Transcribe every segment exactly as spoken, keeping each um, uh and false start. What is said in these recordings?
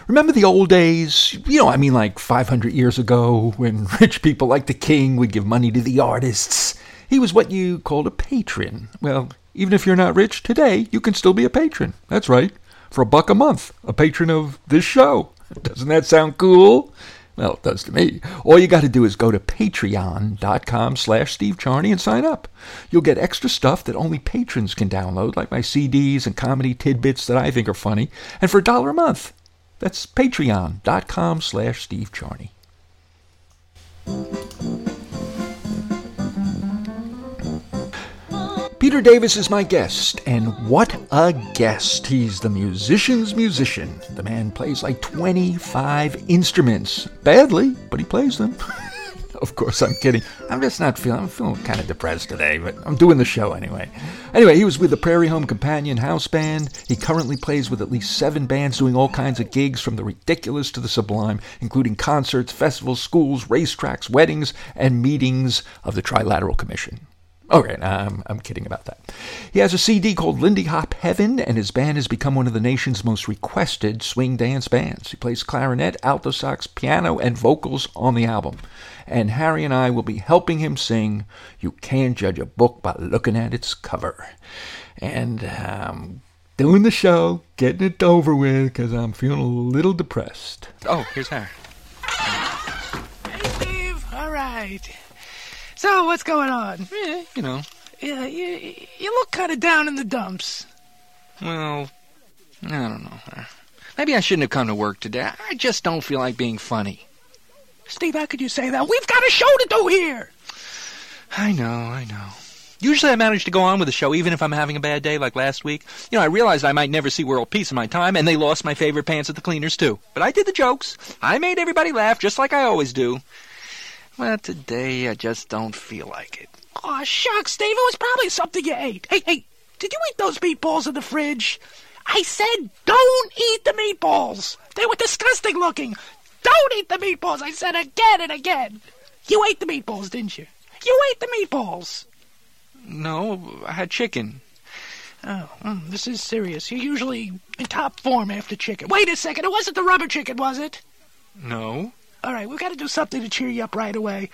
Remember the old days? You know, I mean like five hundred years ago when rich people like the king would give money to the artists. He was what you called a patron. Well, even if you're not rich today, you can still be a patron. That's right. For a buck a month, a patron of this show. Doesn't that sound cool? Well, it does to me. All you got to do is go to patreon.com slash Steve Charney and sign up. You'll get extra stuff that only patrons can download, like my C Ds and comedy tidbits that I think are funny, and for a dollar a month. That's patreon.com slash Steve Charney. Peter Davis is my guest, and what a guest. He's the musician's musician. The man plays like twenty-five instruments. Badly, but he plays them. Of course, I'm kidding. I'm just not feeling, I'm feeling kind of depressed today, but I'm doing the show anyway. Anyway, he was with the Prairie Home Companion House Band. He currently plays with at least seven bands doing all kinds of gigs from the ridiculous to the sublime, including concerts, festivals, schools, racetracks, weddings, and meetings of the Trilateral Commission. Okay, I'm, I'm kidding about that. He has a C D called Lindy Hop Heaven, and his band has become one of the nation's most requested swing dance bands. He plays clarinet, alto sax, piano, and vocals on the album. And Harry and I will be helping him sing You Can't Judge a Book by Looking at Its Cover. And um, doing the show, getting it over with, because I'm feeling a little depressed. Oh, here's Harry. Hey, Steve. All right. So, what's going on? Yeah, you know. Yeah, you, you look kind of down in the dumps. Well, I don't know. Maybe I shouldn't have come to work today. I just don't feel like being funny. Steve, how could you say that? We've got a show to do here. I know, I know. Usually I manage to go on with the show even if I'm having a bad day like last week. You know, I realized I might never see world peace in my time, and they lost my favorite pants at the cleaners, too. But I did the jokes. I made everybody laugh just like I always do. Well, today I just don't feel like it. Aw, oh, shucks, Steve. It was probably something you ate. Hey, hey, did you eat those meatballs in the fridge? I said don't eat the meatballs. They were disgusting looking. Don't eat the meatballs. I said again and again. You ate the meatballs, didn't you? You ate the meatballs. No, I had chicken. Oh, mm, this is serious. You're usually in top form after chicken. Wait a second. It wasn't the rubber chicken, was it? No. All right, we've got to do something to cheer you up right away.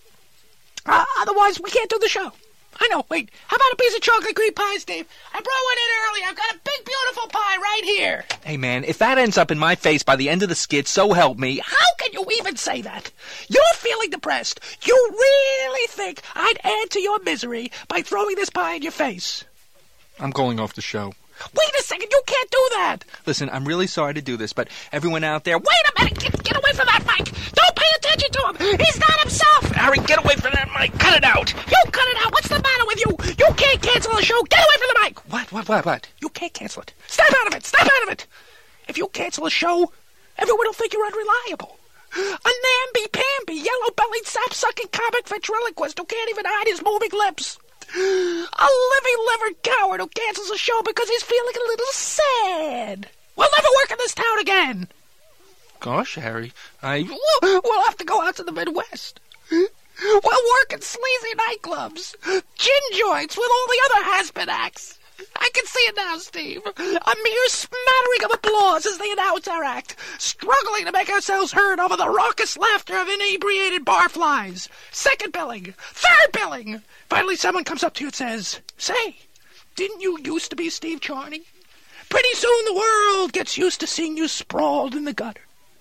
Uh, otherwise, we can't do the show. I know. Wait, how about a piece of chocolate cream pie, Steve? I brought one in early. I've got a big, beautiful pie right here. Hey, man, if that ends up in my face by the end of the skit, so help me. How can you even say that? You're feeling depressed. You really think I'd add to your misery by throwing this pie in your face? I'm calling off the show. Wait a second. You can't do that. Listen, I'm really sorry to do this, but everyone out there... Wait a minute. Get, get away from that mic. Don't pay attention to him. He's not himself. Harry, get away from that mic. Cut it out. You cut it out. What's the matter with you? You can't cancel the show. Get away from the mic. What, what, what, what? You can't cancel it. Step out of it. Step out of it. If you cancel a show, everyone will think you're unreliable. A namby-pamby, yellow-bellied, sap-sucking comic ventriloquist who can't even hide his moving lips. A living-livered coward who cancels a show because he's feeling a little sad. We'll never work in this town again. Gosh, Harry, I... We'll have to go out to the Midwest. We'll work in sleazy nightclubs, gin joints with all the other has-been acts. I can see it now, Steve. A mere smattering of applause as they announce our act, struggling to make ourselves heard over the raucous laughter of inebriated barflies. Second billing. Third billing. Finally, someone comes up to you and says, "Say, didn't you used to be Steve Charney? Pretty soon the world gets used to seeing you sprawled in the gutter.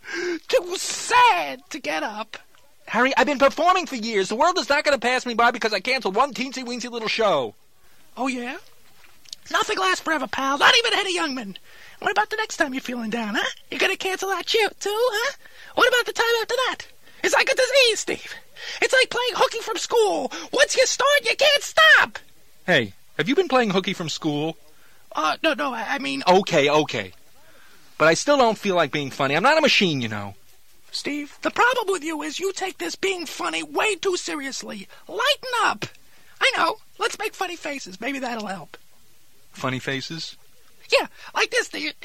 Too sad to get up." Harry, I've been performing for years. The world is not going to pass me by because I canceled one teensy-weensy little show. Oh, yeah? Nothing lasts forever, pal. Not even Eddie Youngman. What about the next time you're feeling down, huh? You're going to cancel that shoot, too, huh? What about the time after that? It's like a disease, Steve. It's like playing hooky from school. Once you start, you can't stop. Hey, have you been playing hooky from school? Uh, no, no, I, I mean... Okay, okay. But I still don't feel like being funny. I'm not a machine, you know. Steve, the problem with you is you take this being funny way too seriously. Lighten up. I know. Let's make funny faces. Maybe that'll help. Funny faces? Yeah, like this, Steve.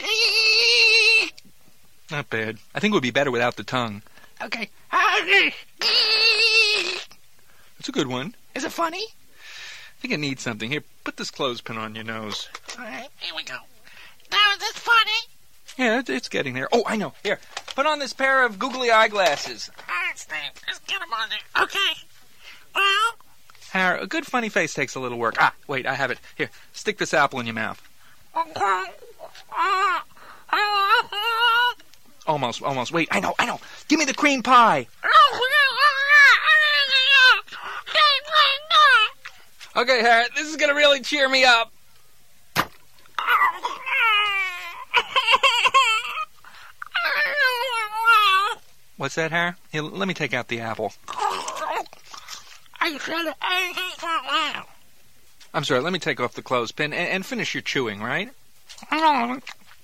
Not bad. I think it would be better without the tongue. Okay. That's a good one. Is it funny? I think it needs something. Here, put this clothespin on your nose. All right, here we go. Now, is this funny? Yeah, it, it's getting there. Oh, I know. Here, put on this pair of googly eyeglasses. All right, Steve. Just get him on there. Okay. Well... Har, a good funny face takes a little work. Ah, wait, I have it. Here, stick this apple in your mouth. Okay. Uh, uh, Almost, almost. Wait, I know, I know. Give me the cream pie. Okay, Harriet, this is going to really cheer me up. What's that, Harry? Here, let me take out the apple. I said it. I'm sorry, let me take off the clothespin and, and finish your chewing, right? I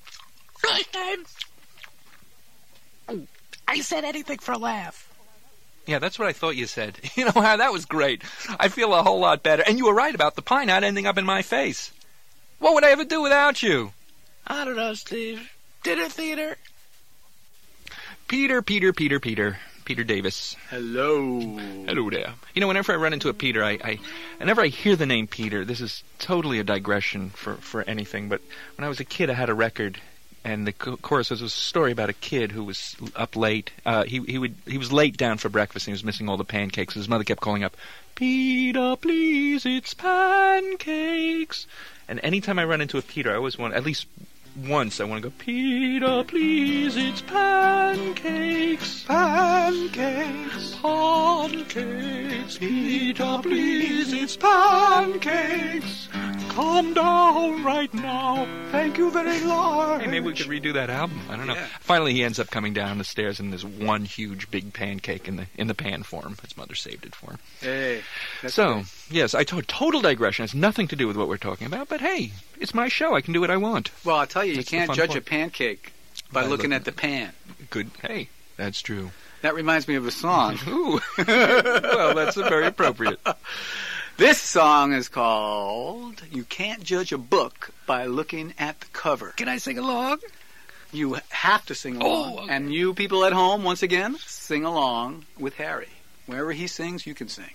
said anything for a laugh. Yeah, that's what I thought you said. You know, Harry, that was great. I feel a whole lot better. And you were right about the pie not ending up in my face. What would I ever do without you? I don't know, Steve. Dinner theater? Peter, Peter, Peter, Peter. Peter Davis. Hello. Hello there. You know, whenever I run into a Peter, I, I, whenever I hear the name Peter, this is totally a digression for, for anything, but when I was a kid, I had a record, and the chorus was a story about a kid who was up late. Uh, he he would he was late down for breakfast, and he was missing all the pancakes. His mother kept calling up, "Peter, please, it's pancakes." And anytime I run into a Peter, I always want, at least once, I want to go, "Peter, please, it's pancakes, pancakes, pancakes. Peter, please, it's pancakes. Come down right now. Thank you very much." Hey, maybe we could redo that album. I don't know. Yeah. Finally, he ends up coming down the stairs in this one huge big pancake in the in the pan form. His mother saved it for him. Hey. That's So, great. yes, I told total digression. It's nothing to do with what we're talking about, but hey, it's my show. I can do what I want. Well, I'll tell you, you That's the can't fun judge part. a pancake by, By looking looking- at the pan. Good. Hey, that's true. That reminds me of a song. Ooh. Well, that's very appropriate. This song is called You Can't Judge a Book by Looking at the Cover. Can I sing along? You have to sing along. Oh, okay. And you people at home, once again, sing along with Harry. Wherever he sings, you can sing.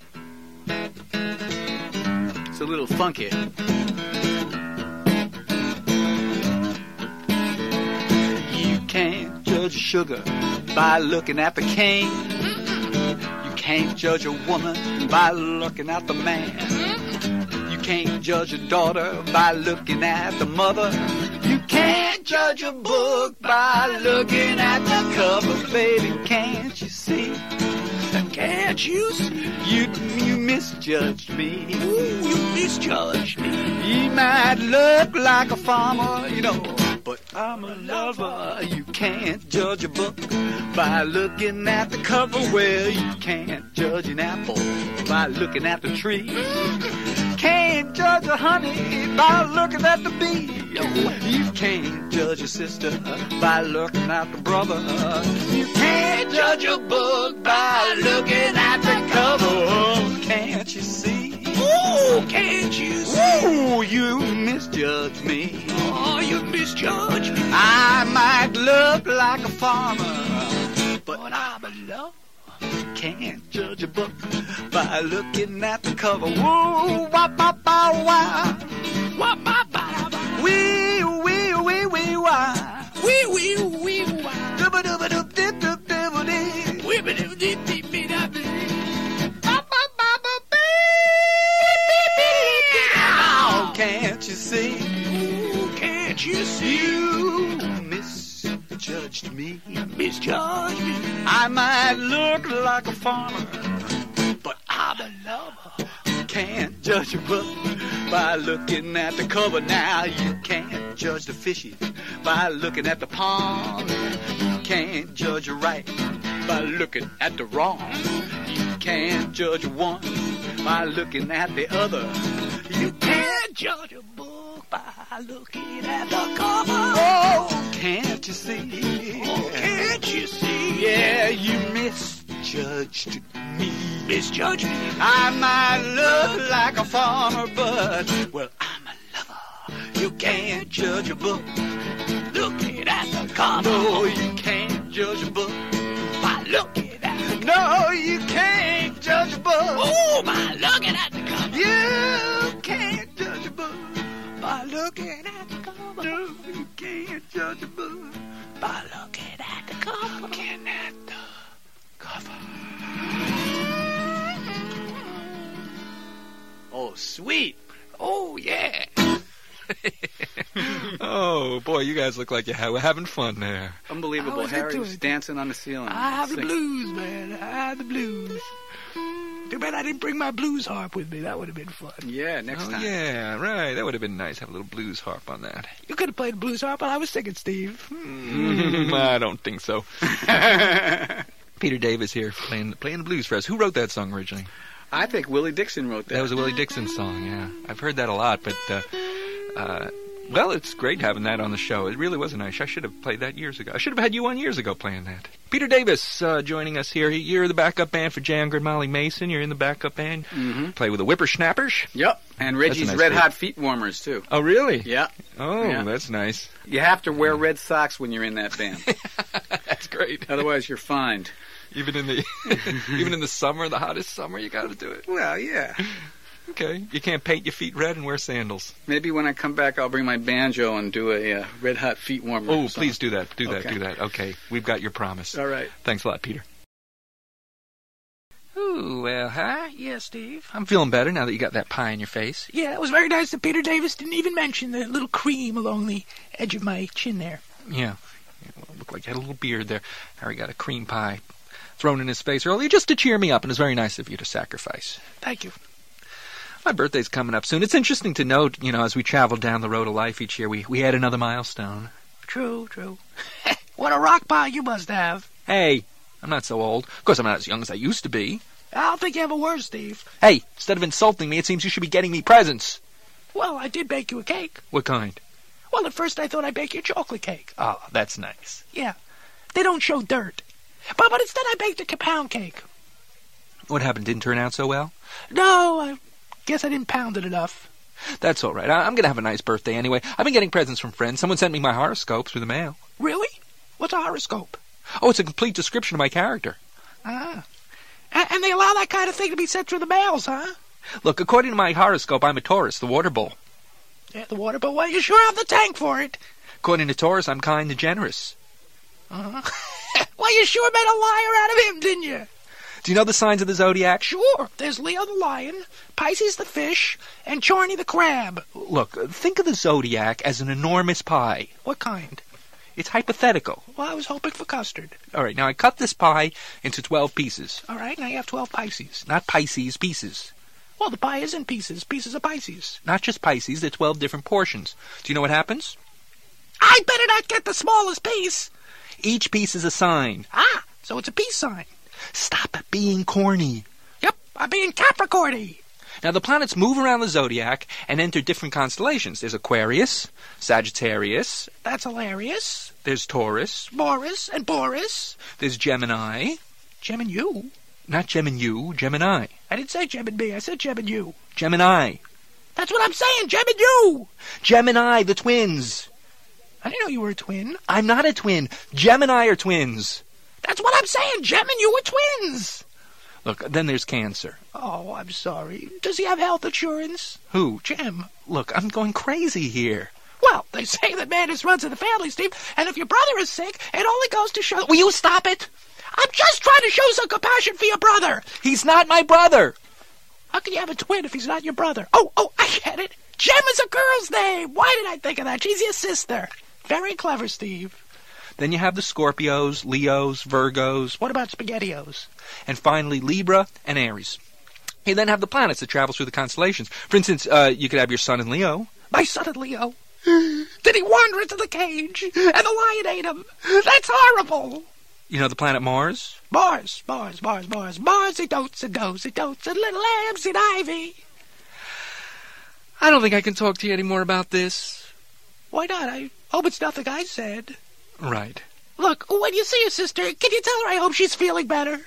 It's a little funky. You can't judge sugar by looking at the cane. You can't judge a woman by looking at the man. You can't judge a daughter by looking at the mother. You can't judge a book by looking at the cover, baby. Can't you see? Can't you see? You, you misjudged me. Ooh, you misjudged me. You might look like a farmer, you know, but I'm a lover. You can't judge a book by looking at the cover. Well, you can't judge an apple by looking at the tree. Can't judge a honey by looking at the bee. You can't judge a sister by looking at the brother. You can't judge a book by looking at the cover. Can't you see? Ooh, can't you see? Ooh, you misjudged me. Oh, you misjudged me. I might look like a farmer, but I'm a lover. Can't judge a book by looking at the cover. Woo, wah, ba, ba, wah. Wah, ba, ba, ba. Wee, wee, wee, wee, wah. Wee, wee, wee, wah. Dubba, dubba, dub, dib, dub, dibba, dee. Wee, ba, doo, dee, dee, dee, da, dee. Ba, ba, ba, ba, bee. Ow, can't you see? Ooh, can't you see? You misjudged me. Misjudged me. I might look like a farmer, but I'm a lover. Can't judge a book by looking at the cover. Now you can't judge the fishes by looking at the pond. You can't judge a right by looking at the wrong. You can't judge one by looking at the other. You can't judge a book by looking at the cover. Oh, can't you see? Oh, can't you see? Yeah, you misjudged me. Misjudged me. I might look like a farmer, but, well, I'm a lover. You can't judge a book Looking at the cover. no, you can't judge a book. By looking at the No, you can't judge a book. Oh, by looking at the cover. You can't judge a book. By looking at the cover. No, you can't judge a book. by looking at the cover. Looking at the cover. Oh, sweet. Oh, yeah. Oh, boy, you guys look like you're having fun there. Unbelievable. I was Harry into was it. dancing on the ceiling. I have the Sing- blues, man. I have the blues. Too bad I didn't bring my blues harp with me. That would have been fun. Yeah, next Oh, time. yeah, right. That would have been nice. Have a little blues harp on that. You could have played the blues harp while I was singing, Steve. Mm, I don't think so. Peter Davis here playing playing the blues for us. Who wrote that song originally? I think Willie Dixon wrote that. That was a Willie Dixon song, yeah. I've heard that a lot, but, uh, uh, well, it's great having that on the show. It really was nice. I should have played that years ago. I should have had you on years ago playing that. Peter Davis uh, joining us here. You're the backup band for Jan and Molly Mason. You're in the backup band. Mm-hmm. Play with the Whippersnappers. Yep. And Reggie's nice Red group. Hot Feet Warmers, too. Oh, really? Yeah. Oh, Yeah. that's nice. You have to wear red socks when you're in that band. That's great. Otherwise, you're fined. Even in the even in the summer, the hottest summer, you got to do it. Well, yeah. Okay. You can't paint your feet red and wear sandals. Maybe when I come back, I'll bring my banjo and do a uh, Red Hot Feet Warmer. Oh, song. please do that. Do that. Okay. Do that. Okay. We've got your promise. All right. Thanks a lot, Peter. Ooh, well, hi. Yeah, Steve. I'm feeling better now that you got that pie in your face. Yeah, it was very nice that Peter Davis didn't even mention the little cream along the edge of my chin there. Yeah. Yeah, well, it looked like you had a little beard there. Harry got a cream pie thrown in his face earlier just to cheer me up, and it's very nice of you to sacrifice. Thank you. My birthday's coming up soon. It's interesting to note, you know, as we travel down the road of life each year, we, we add another milestone. True, true. What a rock pie you must have. Hey, I'm not so old. Of course, I'm not as young as I used to be. I don't think you have a word, Steve. Hey, instead of insulting me, it seems you should be getting me presents. Well, I did bake you a cake. What kind? Well, at first I thought I'd bake you a chocolate cake. Oh, that's nice. Yeah. They don't show dirt. But, but instead I baked a pound cake. What happened? Didn't turn out so well? No, I guess I didn't pound it enough. That's all right. I- I'm going to have a nice birthday anyway. I've been getting presents from friends. Someone sent me my horoscope through the mail. Really? What's a horoscope? Oh, it's a complete description of my character. Ah. A- and they allow that kind of thing to be sent through the mails, huh? Look, according to my horoscope, I'm a Taurus, the water bull. Yeah, the water, but well, you sure have the tank for it. According to Taurus, I'm kind and generous. Uh-huh. Well, you sure made a liar out of him, didn't you? Do you know the signs of the zodiac? Sure. There's Leo the lion, Pisces the fish, and Charney the crab. Look, think of the zodiac as an enormous pie. What kind? It's hypothetical. Well, I was hoping for custard. All right, now I cut this pie into twelve pieces. All right, now you have twelve Pisces. Not Pisces, pieces. Well, the pie is in pieces. Pieces of Pisces. Not just Pisces, they're twelve different portions. Do you know what happens? I better not get the smallest piece. Each piece is a sign. Ah, so it's a peace sign. Stop being corny. Yep, I'm being Capricorny. Now, the planets move around the zodiac and enter different constellations. There's Aquarius, Sagittarius, That's hilarious. there's Taurus, Boris and Boris. there's Gemini. Gem and you. Not Gem and you, Gemini. I didn't say Gem and me. I said Gem and you. Gemini. That's what I'm saying, Gem and you. Gemini, the twins. I didn't know you were a twin. I'm not a twin. Gemini are twins. That's what I'm saying. Gem and you were twins. Look, then there's Cancer. Oh, I'm sorry. Does he have health insurance? Who? Gem. Look, I'm going crazy here. Well, they say that madness runs in the family, Steve, and if your brother is sick, it only goes to show... Will you stop it? I'm just trying to show some compassion for your brother. He's not my brother. How can you have a twin if he's not your brother? Oh, oh, I get it. Gem is a girl's name. Why did I think of that? She's your sister. Very clever, Steve. Then you have the Scorpios, Leos, Virgos, What about SpaghettiOs? and finally Libra and Aries. You then have the planets that travel through the constellations. For instance, uh, you could have your sun in Leo. My son in Leo. Did he wander into the cage and the lion ate him? That's horrible. You know the planet Mars? Mars, Mars, Mars, Mars, Mars, he dotes and goes, he dotes and little lambs and ivy. I don't think I can talk to you anymore about this. Why not? I hope it's nothing I said. Right. Look, when you see your sister, can you tell her I hope she's feeling better?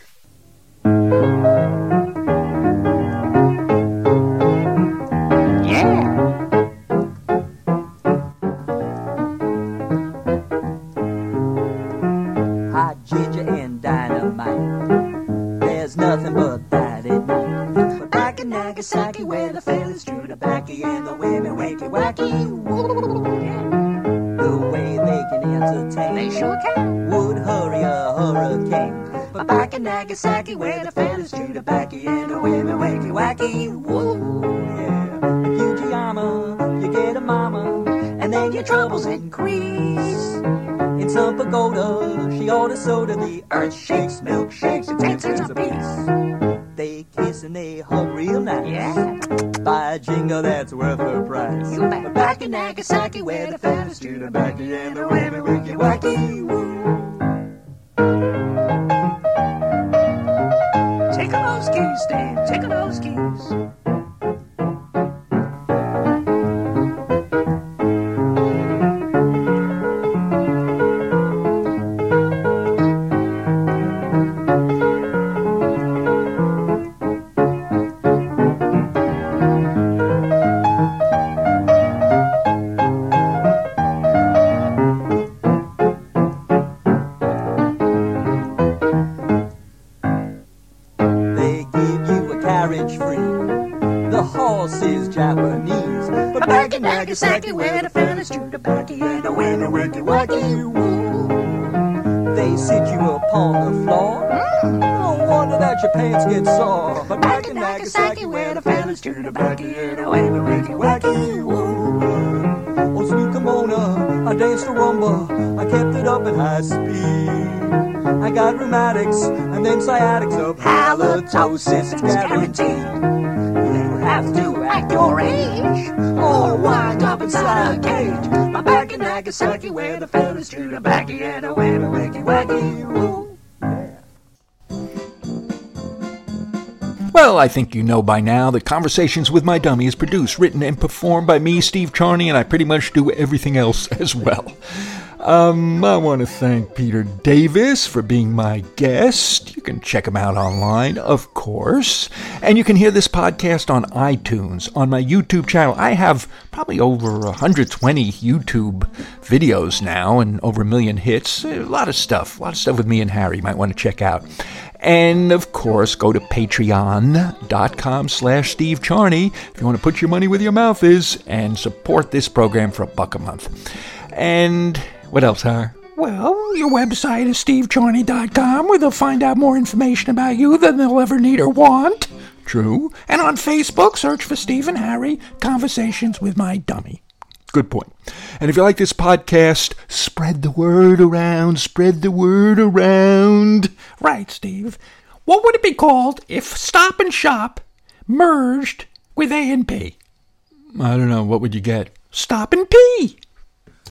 Hot ginger and dynamite. There's nothing but that at night. But back in Nagasaki, where the fellas drew the backy and the women wakey wacky. The way they can entertain. They sure would hurry a hurricane. But back in Nagasaki, where the fellas chew tobacco and the women wacky wacky, woo, yeah. Fujiyama, you get a mama, and then your troubles increase. In some pagoda, she orders soda, the earth shakes, milkshakes, and ten cents a piece. They kiss and they hug real nice. Yeah. Buy a jingle that's worth her price. You bet. But back in Nagasaki, where the fellas chew tobacco and the women wacky wacky, woo. Take on those keys, Dave. Take on those keys. Nagasaki, where the fellas chew tobacco and the women wacky wacky woo. They sit you upon the floor. Mm. No wonder that your pants get sore. But back in Nagasaki, where the fellas chew tobacco and the women wacky wacky woo. Oh, sweet kimono, I danced a rumba. I kept it up at high speed. I got rheumatics and then sciatics of halitosis. It's guaranteed. Have to act your age or wind up inside a cage. But back in Nagasaki, where the fellas chew tobacco and the women wacky wacky woo. Well, I think you know by now that Conversations with My Dummy is produced, written, and performed by me, Steve Charney, and I pretty much do everything else as well. Um, I want to thank Peter Davis for being my guest. You can check him out online, of course. And you can hear this podcast on iTunes, on my YouTube channel. I have probably over one hundred twenty YouTube videos now and over a million hits. A lot of stuff, a lot of stuff with me and Harry you might want to check out. And, of course, go to patreon.com slash Steve Charney if you want to put your money where your mouth is and support this program for a buck a month. And what else, Har? Well, your website is steve charney dot com, where they'll find out more information about you than they'll ever need or want. True. And on Facebook, search for Steve and Harry, Conversations with My Dummy. Good point. And if you like this podcast, spread the word around, spread the word around. Right, Steve. What would it be called if Stop and Shop merged with A and P? I don't know. What would you get? Stop and Pee.